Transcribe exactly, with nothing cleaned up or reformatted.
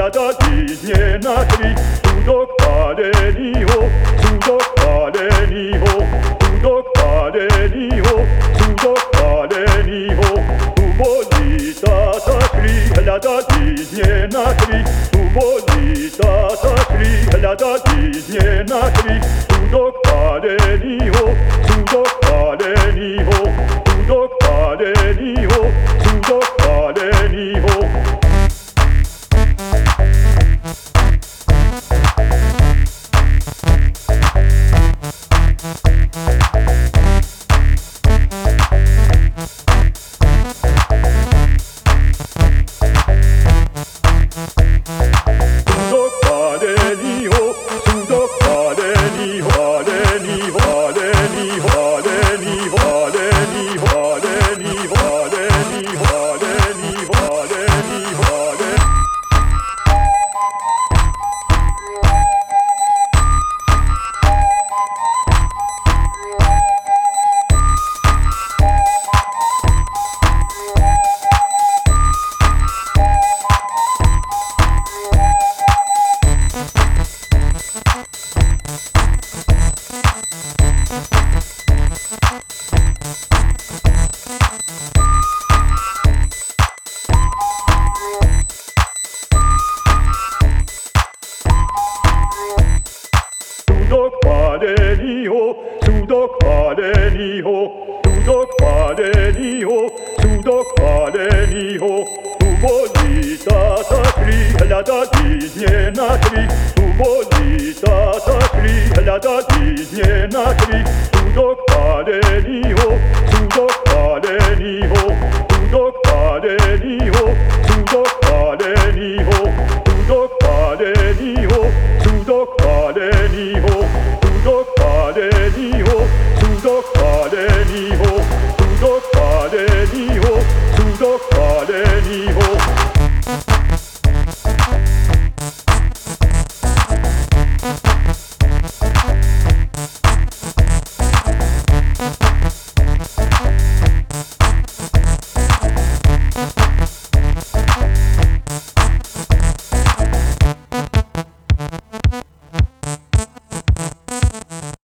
nie нашли, Судок паденио, судок паденио, судок паденио, судок паденио. Туболита сошли, глядати не нашли, туболита сошли, глядати не нашли. Судок паденио, судок паденио, судок паденио, судок паденио. Судок паденио, судок паденио, судок паденио, судок паденио. Туболита сошли, глядати не нашли, туболита сошли, глядати не нашли. Судок паденио, судок паденио, судок паденио, судок паденио, судок паденио, судок паденио. Судok паденио, судok паденио, судok паденио, судok паденио.